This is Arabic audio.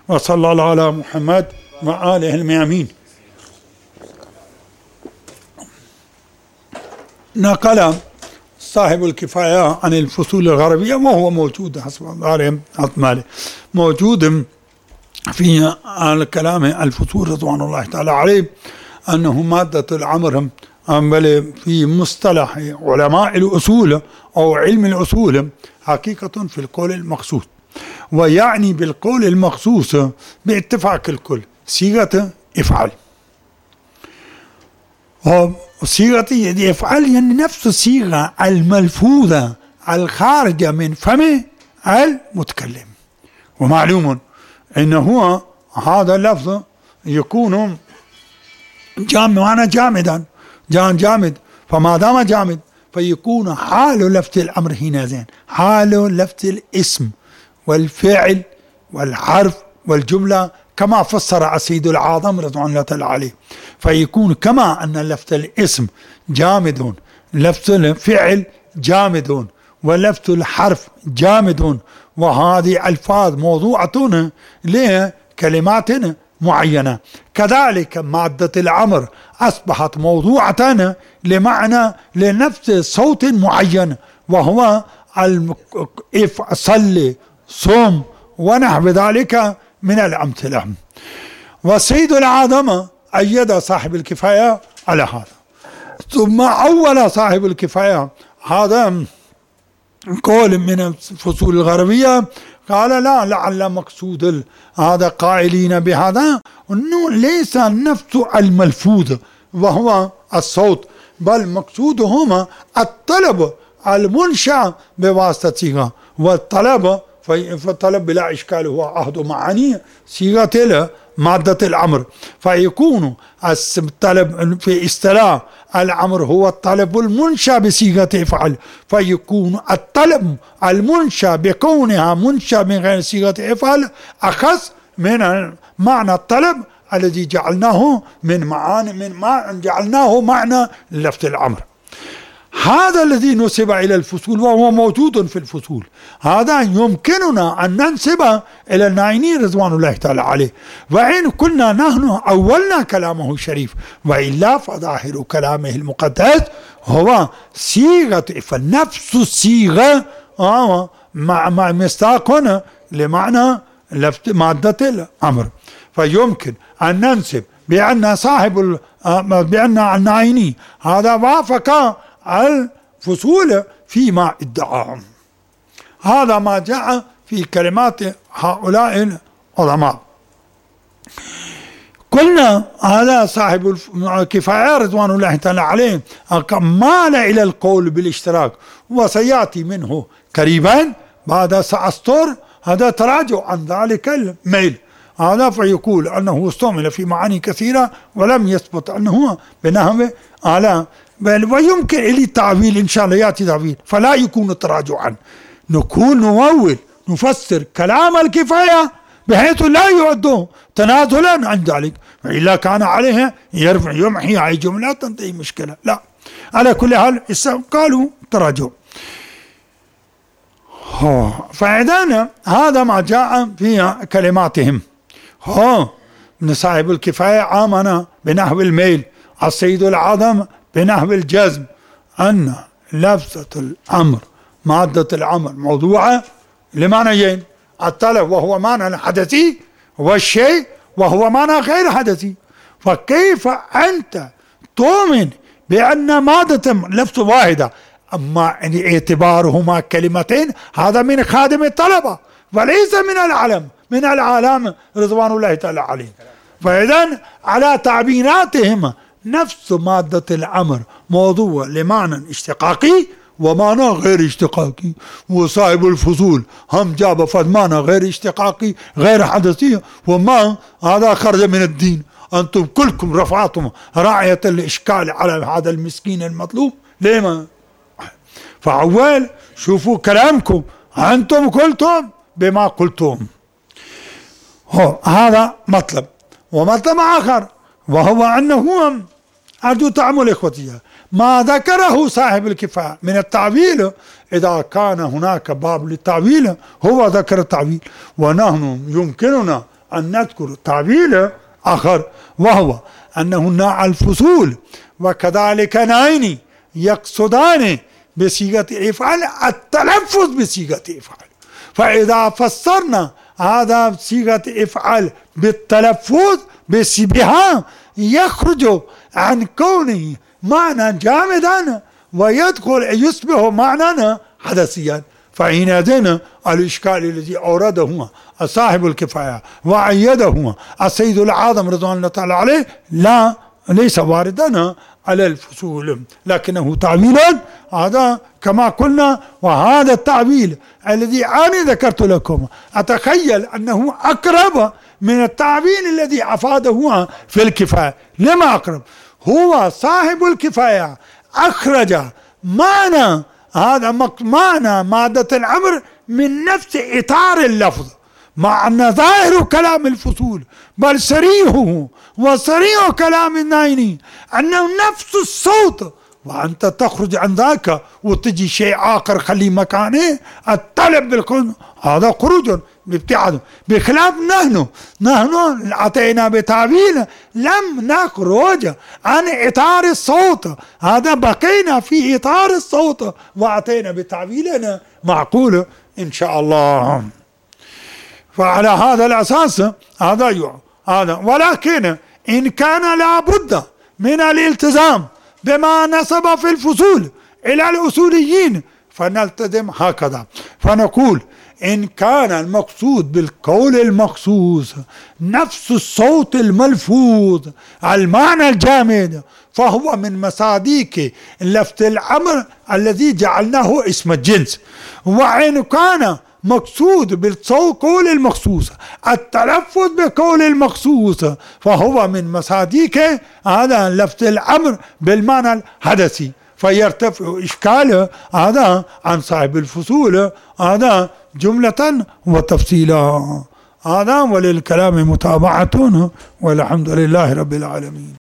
وصلى الله على محمد وآله الميامين. نقل صاحب الكفاية عن الفصول الغربية، وهو موجود حسب أطماله موجود في الكلام الفصول رضوان الله تعالى عليه، أنه مادة الأمر بل في مصطلح علماء الأصول أو علم الأصول حقيقة في القول المخصوص، ويعني بالقول المخصوص باتفاق الكل صيغة افعل. وصيغة افعل يعني نفس الصيغة الملفوظة الخارجة من فم المتكلم. ومعلوم أنه هذا اللفظ يكون معنى جامدا جامد، فما دام جامد فيكون حال لفظ الأمر حينئذ حال لفظ الاسم والفعل والحرف والجملة كما فسر السيد الأعظم رضوان الله تعالى عليه، فيكون كما أن لفظ الاسم جامد، لفظ الفعل جامد، ولفظ الحرف جامد، وهذه ألفاظ موضوعة لكلمات معينة. كذلك مادة الأمر أصبحت موضوعة لمعنى لنفس صوت معين، وهو صلي صوم ونحو ذلك من الأمثلة. والسيد الأعظم أيد صاحب الكفاية على هذا، ثم أول صاحب الكفاية هذا قول من الفصول الغربية قال لا، لعل مقصود هذا قائلين بهذا أنه ليس نفس الملفوظ وهو الصوت، بل مقصودهما الطلب المنشأ بواسطة والطلب، فالطلب بلا إشكال هو أحد معاني صيغة مادة الأمر، فيكون الطلب في اصطلاح الأمر هو الطلب المنشأ بصيغة افعل، فيكون الطلب المنشأ بكونها منشأ من غير صيغة افعل أخص من معنى الطلب الذي جعلناه جعلناه معنى لفظ الأمر. هذا الذي نسب إلى الفصول وهو موجود في الفصول، هذا يمكننا أن ننسب إلى الناعيني رضوان الله تعالى عليه، وإن كنا نحن أولنا كلامه الشريف، وإلا فظاهر كلامه المقدس هو صيغة فنفس الصيغة مع مصداق لمعنى مادة الأمر. فيمكن أن ننسب بأن بأن الناعيني هذا وافق الفصول فيما ادعاهم. هذا ما جاء في كلمات هؤلاء العلماء. قلنا هذا صاحب الكفاية رضوان الله تعالى عليه مال إلى القول بالاشتراك، وسيأتي منه قريبا بعد سأسطر هذا تراجع عن ذلك الميل هذا، فيقول أنه استعمل في معاني كثيرة ولم يثبت أنه بنحو على ويمكن إلي التعويل إن شاء الله يأتي تعويل، فلا يكون تراجعا، نكون نؤول نفسر كلام الكفاية بحيث لا يعد تنازلا عن ذلك، وإلا كان عليه يرفع يمحي أي جملة تنتهي مشكلة. لا، على كل حال قالوا تراجع. فإذن هذا ما جاء في كلماتهم. من صاحب الكفاية آمن بنحو الميل، السيد الأعظم بنحو الجزم، أن لفظة الأمر مادة الأمر موضوعة لمعنيين، الطلب وهو معنى الحدثي، والشيء وهو معنى غير حدثي. فكيف أنت تؤمن بأن مادة لفظ واحدة أما اعتبارهما كلمتين؟ هذا من خادم الطلبة وليس من العالم رضوان الله تعالى عليه. فإذن على تعبيراتهم نفس مادة الأمر موضوع لمعنى اشتقاقي ومعنى غير اشتقاقي، وصاحب الفصول هم جاب فمعنى غير اشتقاقي غير حدثي، وما هذا خرج من الدين. أنتم كلكم رفعتم راعية الإشكال على هذا المسكين المطلوب. لما؟ فأول شوفوا كلامكم، أنتم قلتم بما قلتم. هذا مطلب. ومطلب آخر وهو أنه أرجو تعمل إخوتي ما ذكره صاحب الكفاية من التعويل، إذا كان هناك باب للتعويل هو ذكر التعويل، ونحن يمكننا أن نذكر تعبير آخر، وهو أن هنا الفصول وكذلك نعين يقصدان بصيغة إفعال التلفظ بصيغة إفعال. فإذا فسرنا هذا بصيغة إفعال بالتلفظ بها يخرج عن كونه معنى جامدا ويدخل يصبح معنى حدثيا. فحينئذ الإشكال الذي أورده صاحب الكفاية وأيده السيد الأعظم رضوان الله تعالى عليه ليس واردا على الفصول، لكنه تعبير هذا كما قلنا. وهذا التعبير الذي أنا ذكرت لكم أتخيل أنه أقرب من التعبير الذي أفاده في الكفاية. لما أقرب؟ هو صاحب الكفاية أخرج معنى هذا معنى مادة الأمر من نفس إطار اللفظ، مع أن ظاهر كلام الفصول بل صريحه وصريح كلام النايني أنه نفس الصوت، وأنت تخرج عن ذاك وتجي شيء آخر خلي مكانه. الطلب بالكون هذا خروج بابتعاد، بخلاف نحن أتينا بتعبير لم نخرج عن إطار الصوت، هذا بقينا في إطار الصوت وأتينا بتعبيرنا معقول إن شاء الله. فعلى هذا الأساس هذا ولكن إن كان لابد من الالتزام بما نسب في الفصول إلى الأصوليين فنلتزم هكذا، فنقول إن كان المقصود بالقول المخصوص نفس الصوت الملفوظ المعنى الجامد فهو من مصادق لفظ الأمر الذي جعلناه اسم الجنس. وإن كان مقصود بالقول المخصوص التلفظ بقول المخصوص فهو من مصادق هذا لفظ الأمر بالمعنى الحدثي، فيرتفع إشكال هذا عن صاحب الفصول هذا جملة وتفصيلا. هذا وللكلام متابعة والحمد لله رب العالمين.